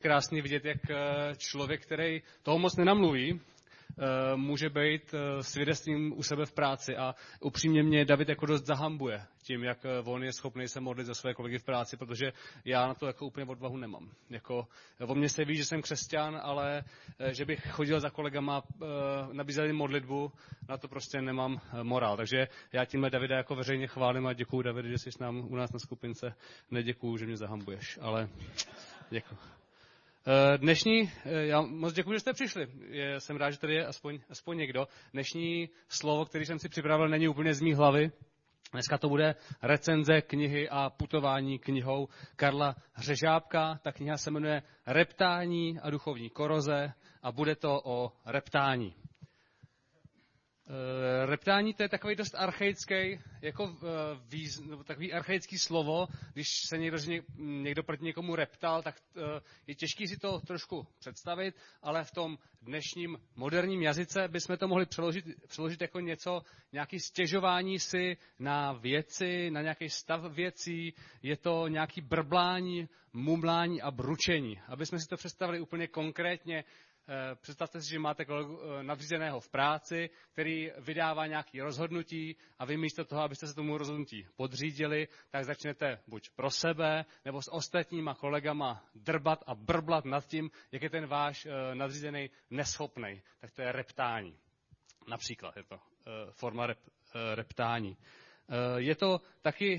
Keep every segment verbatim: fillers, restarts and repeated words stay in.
krásně vidět, jak člověk, který toho moc nenamluví, může být svědectvím u sebe v práci a upřímně mě David jako dost zahambuje tím, jak on je schopný se modlit za své kolegy v práci, protože já na to jako úplně odvahu nemám. Jako, o mně se ví, že jsem křesťan, ale že bych chodil za kolegama, nabízel jim modlitbu, na to prostě nemám morál. Takže já tímhle Davida jako veřejně chválím a děkuju, Davide, že jsi nám u nás na skupince. Neděkuju, že mě zahambuješ, ale děkuju. Dnešní, já moc děkuji, že jste přišli. Jsem rád, že tady je aspoň, aspoň někdo. Dnešní slovo, který jsem si připravil, není úplně z mý hlavy. Dneska to bude recenze knihy a putování knihou Karla Řežábka. Ta kniha se jmenuje Reptání a duchovní koroze a bude to o reptání. Uh, reptání to je takový dost archaický, jako uh, výz, nebo takový archaický slovo. Když se někdo, někdo proti někomu reptal, tak uh, je těžký si to trošku představit, ale v tom dnešním moderním jazyce bychom to mohli přeložit, přeložit jako něco, nějaké stěžování si na věci, na nějaký stav věcí. Je to nějaký brblání, mumlání a bručení. Aby jsme si to představili úplně konkrétně, představte si, že máte nadřízeného v práci, který vydává nějaké rozhodnutí a vy místo toho, abyste se tomu rozhodnutí podřídili, tak začnete buď pro sebe, nebo s ostatníma kolegama drbat a brblat nad tím, jak je ten váš nadřízený neschopnej. Tak to je reptání. Například je to forma rep, reptání. Je to taky...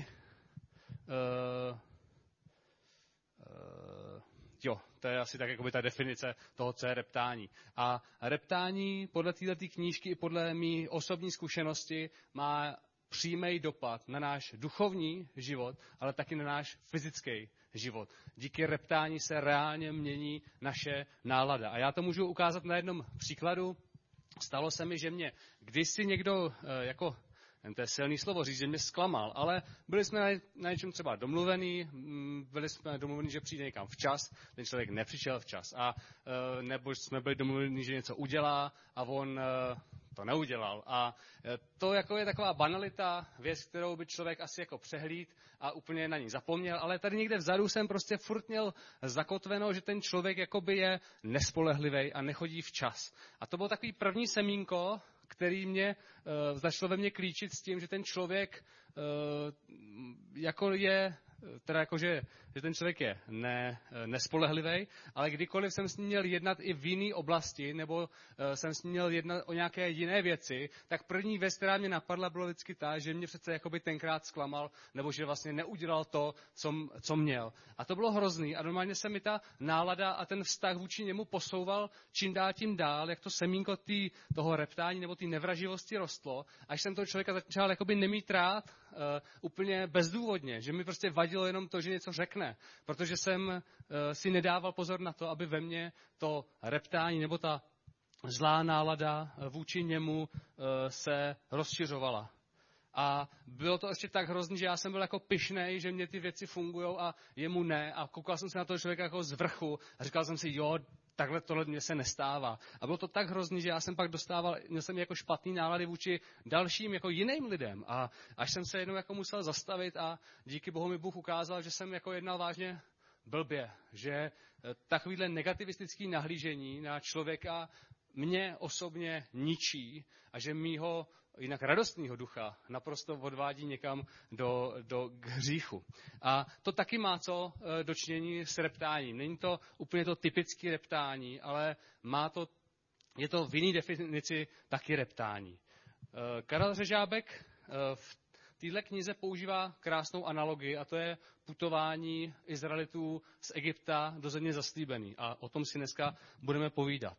Jo, to je asi tak jakoby ta definice toho, co je reptání. A reptání podle této knížky i podle mý osobní zkušenosti má přímý dopad na náš duchovní život, ale taky na náš fyzický život. Díky reptání se reálně mění naše nálada. A já to můžu ukázat na jednom příkladu. Stalo se mi, že mě kdysi někdo jako... To je silný slovo říct, že mě zklamal, ale byli jsme na něčem třeba domluvený, byli jsme domluvení, že přijde někam včas, ten člověk nepřišel včas. A nebo jsme byli domluvení, že něco udělá a on to neudělal. A to jako je taková banalita, věc, kterou by člověk asi jako přehlíd a úplně na ní zapomněl, ale tady někde vzadu jsem prostě furt měl zakotveno, že ten člověk jakoby je nespolehlivý a nechodí včas. A to bylo takový první semínko, který mě uh, začalo ve mně klíčit s tím, že ten člověk uh, jako je, teda jako, že, že ten člověk je ne, nespolehlivý, ale kdykoliv jsem s ním měl jednat i v jiné oblasti, nebo uh, jsem s ním měl jednat o nějaké jiné věci, tak první věc, která mě napadla, byla vždycky ta, že mě přece jakoby tenkrát zklamal, nebo že vlastně neudělal to, co, co měl. A to bylo hrozný a normálně se mi ta nálada a ten vztah vůči němu posouval čím dál tím dál, jak to semínko tý, toho reptání nebo té nevraživosti rostlo, až jsem toho člověka začal jakoby nemít rád uh, úplně bezdůvodně, že mi prostě vadilo jenom to, že něco řekne, protože jsem uh, si nedával pozor na to, aby ve mně to reptání nebo ta zlá nálada vůči němu uh, se rozšiřovala. A bylo to ještě tak hrozný, že já jsem byl jako pyšnej, že mě ty věci fungujou a jemu ne. A koukal jsem se na toho člověka jako z vrchu a říkal jsem si, jo, takhle tohle mě se nestává. A bylo to tak hrozný, že já jsem pak dostával, měl jsem jako špatný nálady vůči dalším jako jiným lidem. A až jsem se jednou jako musel zastavit a díky Bohu mi Bůh ukázal, že jsem jako jednal vážně blbě. Že takovýhle negativistický nahlížení na člověka mě osobně ničí a že mýho jinak radostného ducha naprosto odvádí někam do, do k hříchu. A to taky má co dočinění s reptáním. Není to úplně to typické reptání, ale má to, je to v jiné definici taky reptání. Karel Řežábek v téhle knize používá krásnou analogii a to je putování Izraelitů z Egypta do země zaslíbený. A o tom si dneska budeme povídat.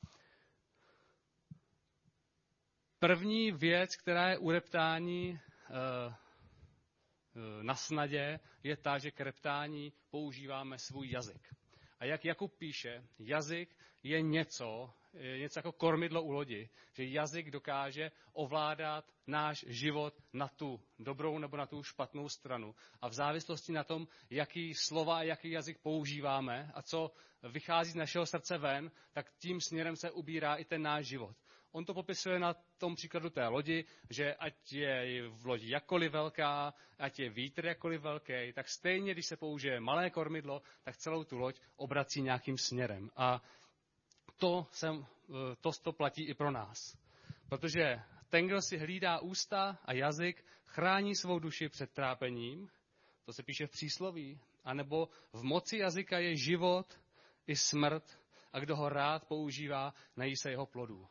První věc, která je u reptání e, e, na snadě, je ta, že k reptání používáme svůj jazyk. A jak Jakub píše, jazyk je něco, je něco jako kormidlo u lodi, že jazyk dokáže ovládat náš život na tu dobrou nebo na tu špatnou stranu. A v závislosti na tom, jaký slova a jaký jazyk používáme a co vychází z našeho srdce ven, tak tím směrem se ubírá i ten náš život. On to popisuje na tom příkladu té lodi, že ať je v lodi jakkoliv velká, ať je vítr jakkoliv velký, tak stejně, když se použije malé kormidlo, tak celou tu loď obrací nějakým směrem. A to, sem, to, to platí i pro nás. Protože ten, kdo si hlídá ústa a jazyk, chrání svou duši před trápením, to se píše v přísloví, anebo v moci jazyka je život i smrt, a kdo ho rád používá, nají se jeho plodů.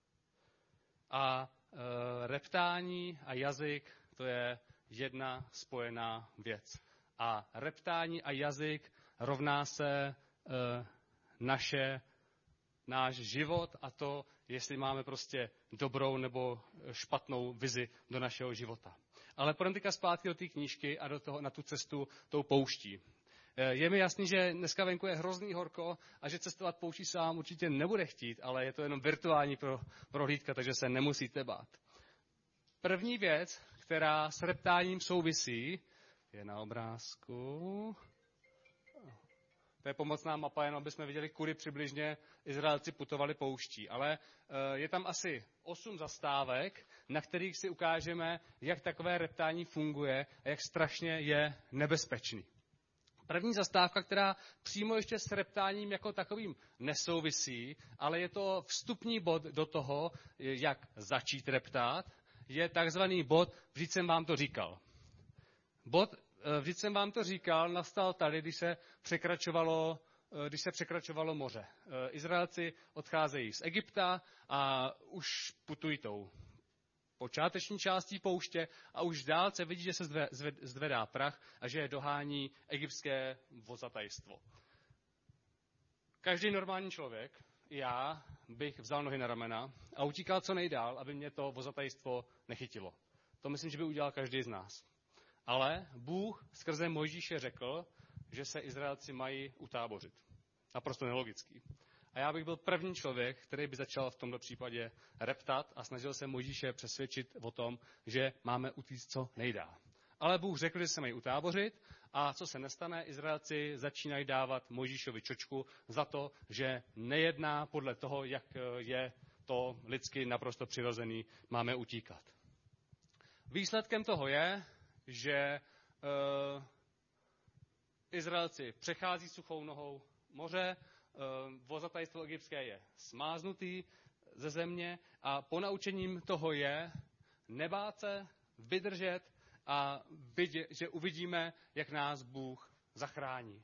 A e, reptání a jazyk, to je jedna spojená věc. A reptání a jazyk rovná se e, naše, náš život a to, jestli máme prostě dobrou nebo špatnou vizi do našeho života. Ale půjdeme teďka zpátky do té knížky a do toho, na tu cestu tou pouští. Je mi jasný, že dneska venku je hrozný horko a že cestovat pouští se vám určitě nebude chtít, ale je to jenom virtuální pro, prohlídka, takže se nemusíte bát. První věc, která s reptáním souvisí, je na obrázku. To je pomocná mapa, jenom aby jsme viděli, kudy přibližně Izraelci putovali pouští. Ale je tam asi osm zastávek, na kterých si ukážeme, jak takové reptání funguje a jak strašně je nebezpečný. První zastávka, která přímo ještě s reptáním jako takovým nesouvisí, ale je to vstupní bod do toho, jak začít reptát, je takzvaný bod vždyť jsem vám to říkal. Bod vždyť jsem vám to říkal nastal tady, když se překračovalo, když se překračovalo moře. Izraelci odcházejí z Egypta a už putují tou počáteční částí pouště a už v dálce vidí, že se zdve, zved, zdvedá prach a že je dohání egyptské vozatajstvo. Každý normální člověk, já, bych vzal nohy na ramena a utíkal co nejdál, aby mě to vozatajstvo nechytilo. To myslím, že by udělal každý z nás. Ale Bůh skrze Mojžíše řekl, že se Izraelci mají utábořit. Naprosto nelogický. A já bych byl první člověk, který by začal v tomto případě reptat a snažil se Mojžíše přesvědčit o tom, že máme utíct co nejdál. Ale Bůh řekl, že se mají utábořit a co se nestane, Izraelci začínají dávat Mojžíšovi čočku za to, že nejedná podle toho, jak je to lidsky naprosto přirozený, máme utíkat. Výsledkem toho je, že uh, Izraelci přechází suchou nohou moře, vozatajstvo egyptské je smáznutý ze země a ponaučením toho je nebát se, vydržet a vidět, že uvidíme, jak nás Bůh zachrání.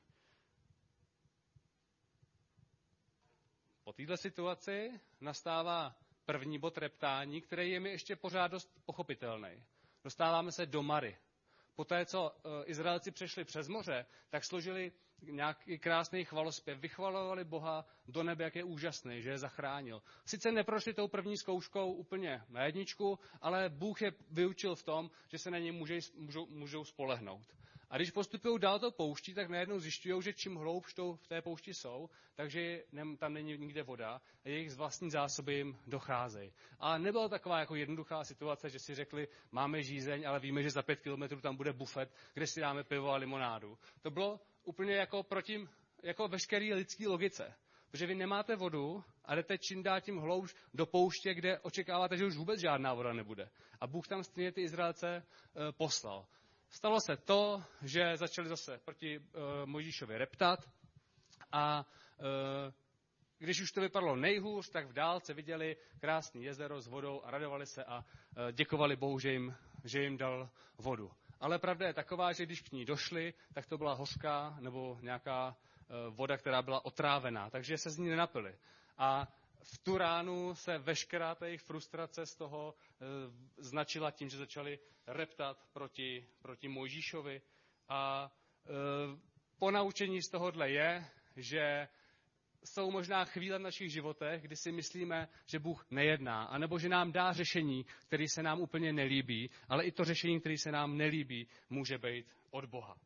Po této situaci nastává první bod reptání, který je mi ještě pořád dost pochopitelný. Dostáváme se do Mary. Poté, co Izraelci přešli přes moře, tak složili nějaký krásný chvalospěv, vychvalovali Boha do nebe, jak je úžasný, že je zachránil. Sice neprošli tou první zkouškou úplně na jedničku, ale Bůh je vyučil v tom, že se na ně můžou, můžou, můžou spolehnout. A když postupují dál to pouští, tak najednou zjišťují, že čím hloubš v té poušti jsou, takže tam není nikde voda a jejich vlastní zásoby jim docházejí. A nebyla taková jako jednoduchá situace, že si řekli, máme žízeň, ale víme, že za pět kilometrů tam bude bufet, kde si dáme pivo a limonádu. To bylo úplně jako proti jako veškerý lidský logice. Protože vy nemáte vodu a jdete čím dál tím hloubš do pouště, kde očekáváte, že už vůbec žádná voda nebude. A Bůh tam stejně ty Izraelce e, poslal. Stalo se to, že začali zase proti e, Mojžíšovi reptat a e, když už to vypadalo nejhůř, tak v dálce viděli krásné jezero s vodou a radovali se a e, děkovali Bohu, že jim, že jim dal vodu. Ale pravda je taková, že když k ní došli, tak to byla hořká nebo nějaká e, voda, která byla otrávená, takže se z ní nenapili. A v tu ránu se veškerá ta jejich frustrace z toho e, značila tím, že začali reptat proti, proti Mojžíšovi. A e, ponaučení z tohohle je, že jsou možná chvíle v našich životech, kdy si myslíme, že Bůh nejedná, anebo že nám dá řešení, které se nám úplně nelíbí, ale i to řešení, které se nám nelíbí, může být od Boha.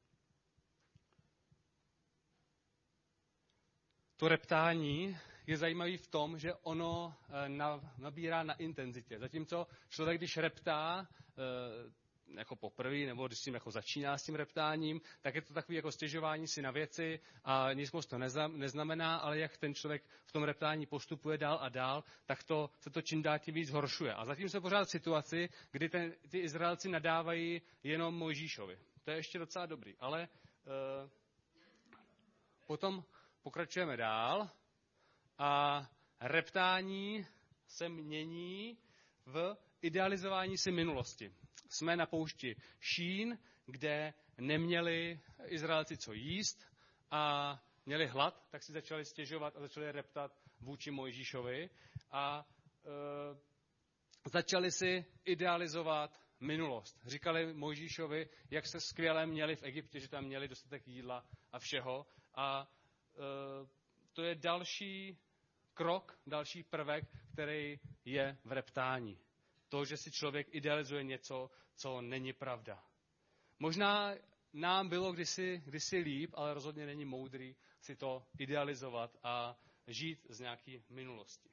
To reptání je zajímavý v tom, že ono nabírá na intenzitě. Zatímco člověk, když reptá, jako poprvé, nebo když s tím jako začíná s tím reptáním, tak je to takový jako stěžování si na věci a nic moc to neznamená, ale jak ten člověk v tom reptání postupuje dál a dál, tak to, se to čím dál tím víc zhoršuje. A zatím jsme pořád v situaci, kdy ten, ty Izraelci nadávají jenom Mojžíšovi. To je ještě docela dobrý, ale uh, potom pokračujeme dál a reptání se mění v idealizování si minulosti. Jsme na poušti Šín, kde neměli Izraelci co jíst a měli hlad, tak si začali stěžovat a začali reptat vůči Mojžíšovi a e, začali si idealizovat minulost. Říkali Mojžíšovi, jak se skvěle měli v Egyptě, že tam měli dostatek jídla a všeho. A e, to je další krok, další prvek, který je v reptání. To, že si člověk idealizuje něco, co není pravda. Možná nám bylo kdysi, kdysi líp, ale rozhodně není moudrý si to idealizovat a žít z nějaké minulosti.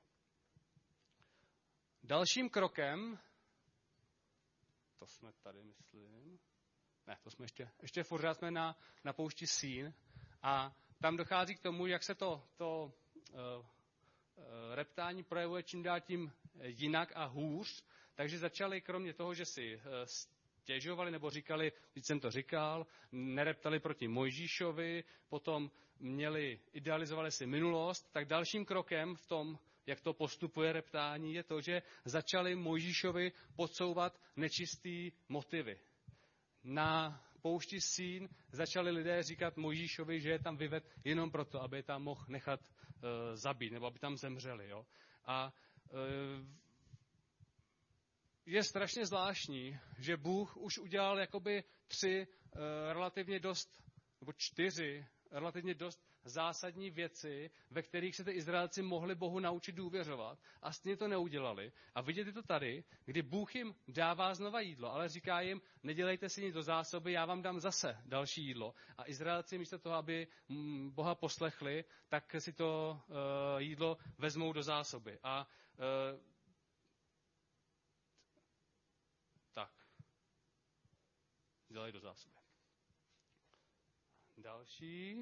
Dalším krokem, to jsme tady, myslím, ne, to jsme ještě, ještě pořád jsme na, na poušti Sín a tam dochází k tomu, jak se to, to uh, reptání projevuje čím dál tím jinak a hůř, takže začali kromě toho, že si stěžovali nebo říkali, když jsem to říkal, nereptali proti Mojžíšovi, potom měli, idealizovali si minulost, tak dalším krokem v tom, jak to postupuje reptání, je to, že začali Mojžíšovi podsouvat nečistý motivy. Na poušti Sín začali lidé říkat Mojžíšovi, že je tam vyved jenom proto, aby je tam mohl nechat uh, zabít, nebo aby tam zemřeli. Jo? A uh, je strašně zvláštní, že Bůh už udělal jakoby tři uh, relativně dost, nebo čtyři relativně dost zásadní věci, ve kterých se ty Izraelci mohli Bohu naučit důvěřovat a stejně to neudělali. A vidět to tady, kdy Bůh jim dává znova jídlo, ale říká jim, nedělejte si nic do zásoby, já vám dám zase další jídlo. A Izraelci místo toho, aby Boha poslechli, tak si to uh, jídlo vezmou do zásoby. A uh, tak, dělají do zásoby. Další.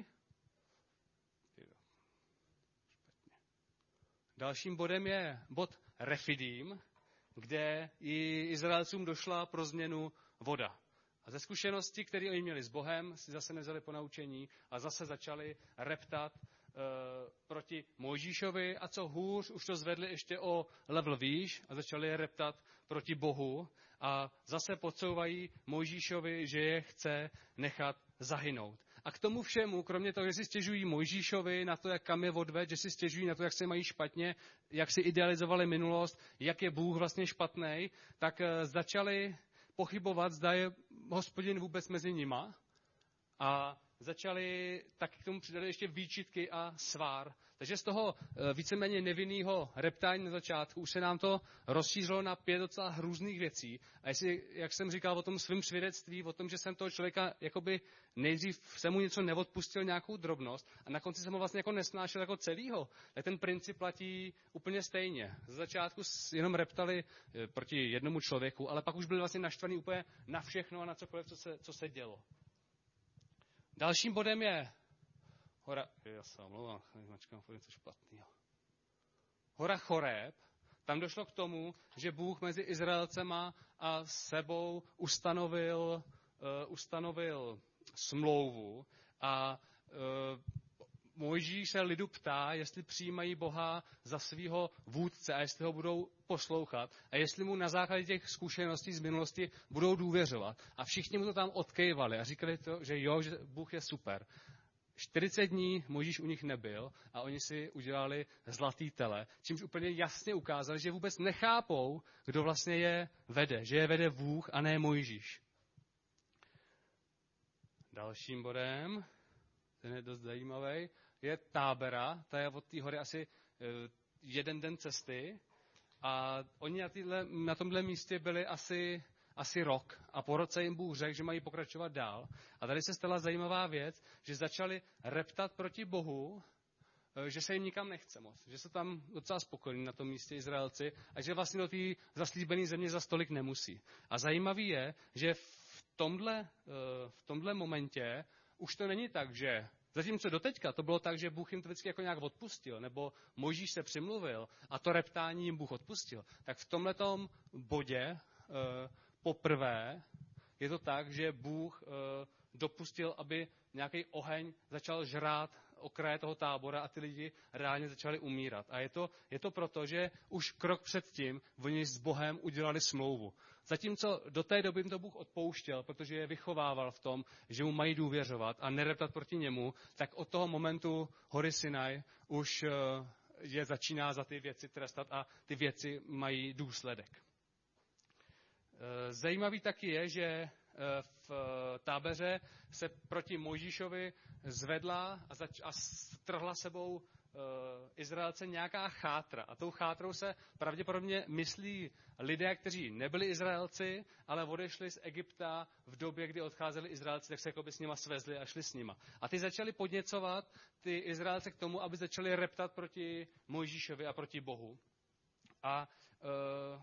Dalším bodem je bod Refidim, kde i Izraelcům došla pro změnu voda. A ze zkušenosti, které oni měli s Bohem, si zase nevzali ponaučení a zase začali reptat e, proti Mojžíšovi a co hůř, už to zvedli ještě o level výš a začali reptat proti Bohu a zase podsouvají Mojžíšovi, že je chce nechat zahynout. A k tomu všemu, kromě toho, že si stěžují Mojžíšovi na to, jak kam je odved, že si stěžují na to, jak se mají špatně, jak si idealizovali minulost, jak je Bůh vlastně špatnej, tak začali pochybovat, zda je Hospodin vůbec mezi nima. A začali taky k tomu přidali ještě výčitky a svár. Takže z toho víceméně nevinného reptání na začátku už se nám to rozšířilo na pět docela hrůzných věcí. A jestli, jak jsem říkal o tom svém svědectví, o tom, že jsem toho člověka jakoby nejdřív jsem mu něco neodpustil, nějakou drobnost a na konci jsem ho vlastně jako nesnášel jako celýho, tak ten princip platí úplně stejně. Za začátku jenom reptali proti jednomu člověku, ale pak už byli vlastně naštvaný úplně na všechno a na cokoliv, co se, co se dělo. Dalším bodem je hora, já se omlouvám, mačkám něco špatného. Hora Choreb, tam došlo k tomu, že Bůh mezi Izraelcema a sebou ustanovil, uh, ustanovil smlouvu a uh, Mojžíš se lidu ptá, jestli přijímají Boha za svého vůdce a jestli ho budou poslouchat a jestli mu na základě těch zkušeností z minulosti budou důvěřovat. A všichni mu to tam odkejvali a říkali to, že jo, že Bůh je super. čtyřicet dní Mojžíš u nich nebyl a oni si udělali zlatý tele, čímž úplně jasně ukázali, že vůbec nechápou, kdo vlastně je vede, že je vede Bůh a ne Mojžíš. Dalším bodem, ten je dost zajímavý, je Tábera, ta je od té hory asi jeden den cesty a oni na, týhle, na tomhle místě byli asi, asi rok a po roce jim Bůh řekl, že mají pokračovat dál. A tady se stala zajímavá věc, že začali reptat proti Bohu že se jim nikam nechce moc, že jsou tam docela spokojení na tom místě Izraelci a že vlastně do té zaslíbené země za stolik nemusí. A zajímavý je, že v tomhle, v tomhle momentě už to není tak, že zatímco doteďka to bylo tak, že Bůh jim to vždycky jako nějak odpustil, nebo Mojžíš se přimluvil a to reptání jim Bůh odpustil, tak v tomhletom bodě e, poprvé je to tak, že Bůh e, dopustil, aby nějaký oheň začal žrát okraje toho tábora a ty lidi reálně začali umírat. A je to, je to proto, že už krok předtím oni s Bohem udělali smlouvu. Zatímco do té doby jim to Bůh odpouštěl, protože je vychovával v tom, že mu mají důvěřovat a nereptat proti němu, tak od toho momentu hory Sinaj už je začíná za ty věci trestat a ty věci mají důsledek. Zajímavý taky je, že v tábeře se proti Mojžíšovi zvedla a, zač- a strhla sebou Izraelce nějaká chátra. A tou chátrou se pravděpodobně myslí lidé, kteří nebyli Izraelci, ale odešli z Egypta v době, kdy odcházeli Izraelci, tak se jako by s nima svezli a šli s nima. A ty začali podněcovat ty Izraelce k tomu, aby začali reptat proti Mojžíšovi a proti Bohu. A e,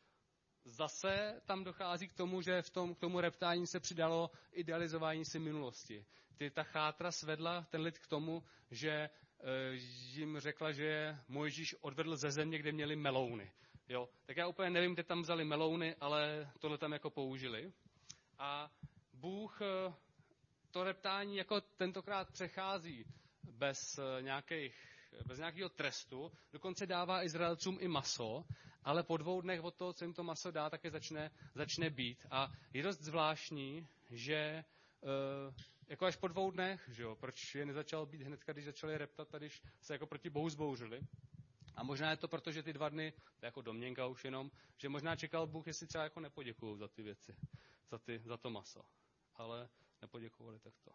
zase tam dochází k tomu, že v tom, k tomu reptání se přidalo idealizování si minulosti. Ty, ta chátra svedla ten lid k tomu, že e, jim řekla, že Mojžíš odvedl ze země, kde měli melouny. Jo? Tak já úplně nevím, kde tam vzali melouny, ale tohle tam jako použili. A Bůh e, to reptání jako tentokrát přechází bez, e, nějakých, bez nějakého trestu, dokonce dává Izraelcům i maso, ale po dvou dnech od toho, co jim to maso dá, také začne, začne být. A je dost zvláštní, že e, jako až po dvou dnech, že jo, proč je nezačal být hnedka, když začali reptat a když se jako proti Bohu zbouřili. A možná je to proto, že ty dva dny, to je jako domněnka už jenom, že možná čekal Bůh, jestli třeba jako nepoděkují za ty věci, za, ty, za to maso. Ale nepoděkovali takto.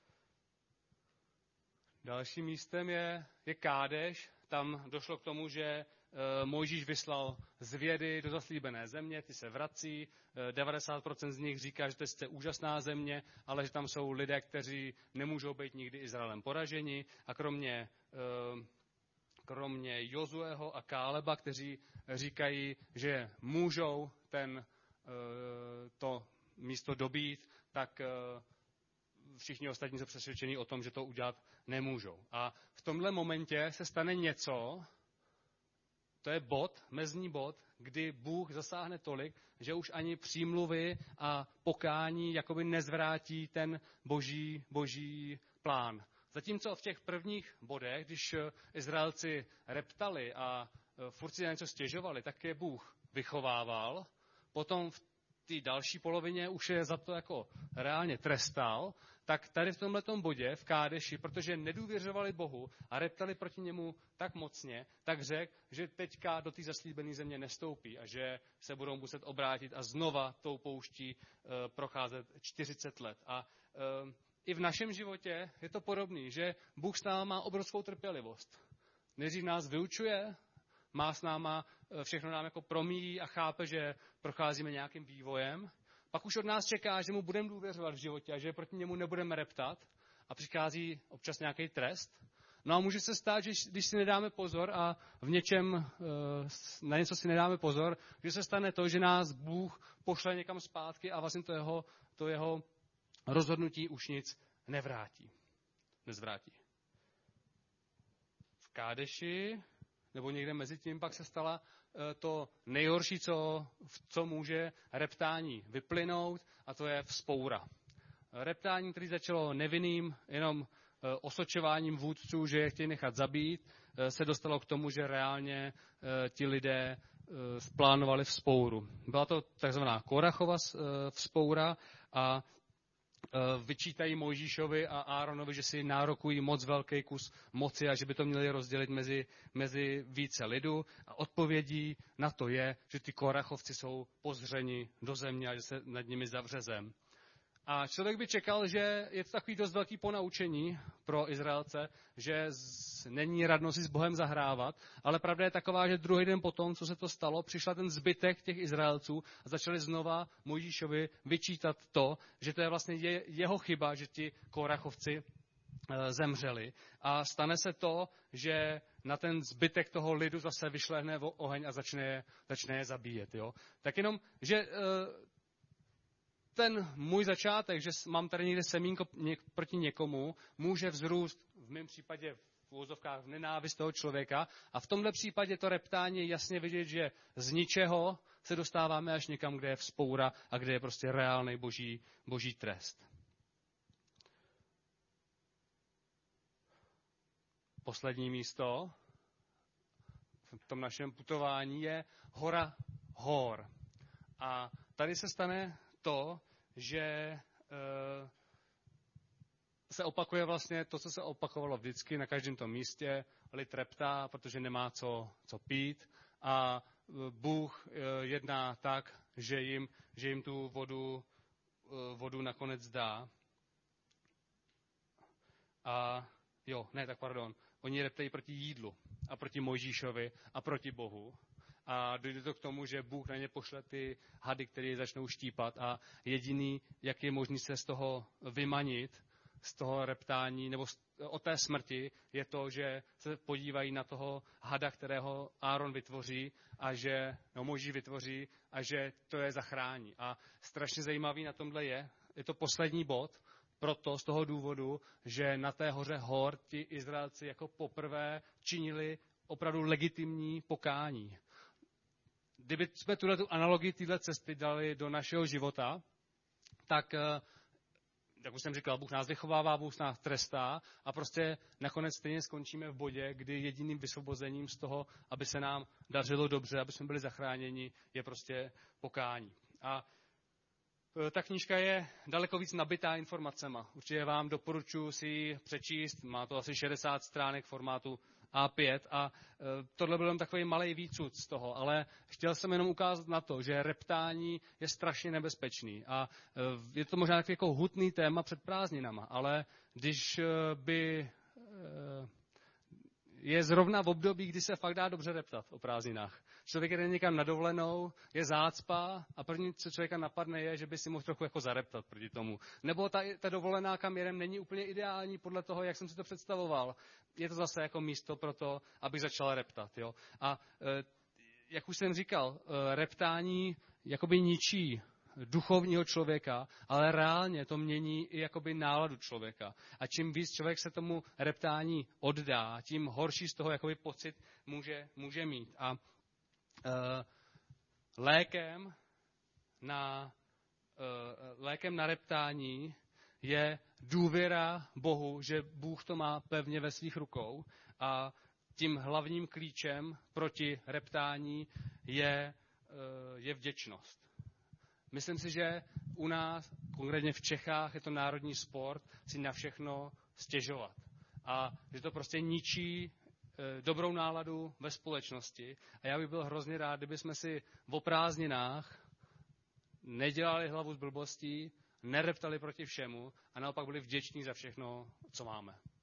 Dalším místem je, je Kádeš. Tam došlo k tomu, že Mojžíš vyslal zvědy do zaslíbené země, ty se vrací, devadesát procent z nich říká, že to je sice úžasná země, ale že tam jsou lidé, kteří nemůžou být nikdy Izraelem poraženi a kromě, kromě Jozueho a Káleba, kteří říkají, že můžou ten, to místo dobít, tak všichni ostatní jsou přesvědčení o tom, že to udělat nemůžou. A v tomhle momentě se stane něco. To je bod, mezní bod, kdy Bůh zasáhne tolik, že už ani přímluvy a pokání jakoby nezvrátí ten boží, boží plán. Zatímco v těch prvních bodech, když Izraelci reptali a furt si na něco stěžovali, tak je Bůh vychovával. Potom v té další polovině už je za to jako reálně trestal. Tak tady v tomhletom bodě, v Kádeši, protože nedůvěřovali Bohu a reptali proti němu tak mocně, tak řekl, že teďka do té zaslíbené země nestoupí a že se budou muset obrátit a znova tou pouští e, procházet čtyřicet let. A e, i v našem životě je to podobný, že Bůh s náma má obrovskou trpělivost. Nejdřív nás vyučuje, má s náma, všechno nám jako promíjí a chápe, že procházíme nějakým vývojem. Pak už od nás čeká, že mu budeme důvěřovat v životě a že proti němu nebudeme reptat a přichází občas nějaký trest. No a může se stát, že když si nedáme pozor a v něčem, na něco si nedáme pozor, že se stane to, že nás Bůh pošle někam zpátky a vlastně to jeho, to jeho rozhodnutí už nic nevrátí. Nezvrátí. V Kádeši, nebo někde mezi tím pak se stala to nejhorší, co, co může reptání vyplynout, a to je vzpoura. Reptání, které začalo nevinným, jenom osočováním vůdců, že je chtějí nechat zabít, se dostalo k tomu, že reálně ti lidé splánovali vzpouru. Byla to takzvaná Korachova vzpoura a vyčítají Mojžíšovi a Áronovi, že si nárokují moc velký kus moci a že by to měli rozdělit mezi, mezi více lidu. A odpovědí na to je, že ty Korachovci jsou pozřeni do země a že se nad nimi zavře zem. A člověk by čekal, že je to takový dost velký ponaučení pro Izraelce, že z, není radno si s Bohem zahrávat, ale pravda je taková, že druhý den potom, co se to stalo, přišla ten zbytek těch Izraelců a začali znova Mojžíšovi vyčítat to, že to je vlastně je, jeho chyba, že ti Korachovci zemřeli. A stane se to, že na ten zbytek toho lidu zase vyšlehne oheň a začne je, začne je zabíjet. Jo? Tak jenom, že ten můj začátek, že mám tady někde semínko proti někomu, může vzrůst v mém případě v úvozovkách v nenávist toho člověka a v tomhle případě to reptání je jasně vidět, že z ničeho se dostáváme až někam, kde je vzpoura a kde je prostě reálný boží, boží trest. Poslední místo v tom našem putování je hora Hor. A tady se stane to, že e, se opakuje vlastně to, co se opakovalo vždycky na každém tom místě. Lid reptá, protože nemá co, co pít a Bůh e, jedná tak, že jim, že jim tu vodu, e, vodu nakonec dá. A jo, ne, tak pardon. Oni reptají proti jídlu a proti Mojžíšovi a proti Bohu. A dojde to k tomu, že Bůh na ně pošle ty hady, které začnou štípat a jediný, jak je možný se z toho vymanit, z toho reptání nebo od té smrti, je to, že se podívají na toho hada, kterého Áron vytvoří a že, no Mojžíš vytvoří a že to je zachrání. A strašně zajímavý na tomhle je, je to poslední bod, proto z toho důvodu, že na té hoře Hor ti Izraelci jako poprvé činili opravdu legitimní pokání. Kdyby jsme tuhle tu analogii téhle cesty dali do našeho života, tak, jak už jsem říkal, Bůh nás vychovává, Bůh nás trestá a prostě nakonec stejně skončíme v bodě, kdy jediným vysvobozením z toho, aby se nám dařilo dobře, aby jsme byli zachráněni, je prostě pokání. A ta knížka je daleko víc nabitá informacema. Určitě vám doporučuji si ji přečíst. Má to asi šedesát stránek formátu á pět a tohle byl jen takový malej výcud z toho, ale chtěl jsem jenom ukázat na to, že reptání je strašně nebezpečný a je to možná takový jako hutný téma před prázdninama, ale když by je zrovna v období, kdy se fakt dá dobře reptat o prázdninách. Člověk jde někam na dovolenou, je zácpa a první, co člověka napadne, je, že by si mohl trochu jako zareptat proti tomu. Nebo ta, ta dovolená, kam jedem, není úplně ideální podle toho, jak jsem si to představoval. Je to zase jako místo pro to, abych začal reptat. Jo? A e, jak už jsem říkal, e, reptání jakoby ničí duchovního člověka, ale reálně to mění i jakoby náladu člověka. A čím víc člověk se tomu reptání oddá, tím horší z toho jakoby pocit může, může mít. A e, lékem na, e, lékem na reptání je důvěra Bohu, že Bůh to má pevně ve svých rukou a tím hlavním klíčem proti reptání je, e, je vděčnost. Myslím si, že u nás, konkrétně v Čechách, je to národní sport si na všechno stěžovat. A že to prostě ničí e, dobrou náladu ve společnosti. A já bych byl hrozně rád, kdyby jsme si o prázdninách nedělali hlavu z blbostí, nereptali proti všemu a naopak byli vděční za všechno, co máme.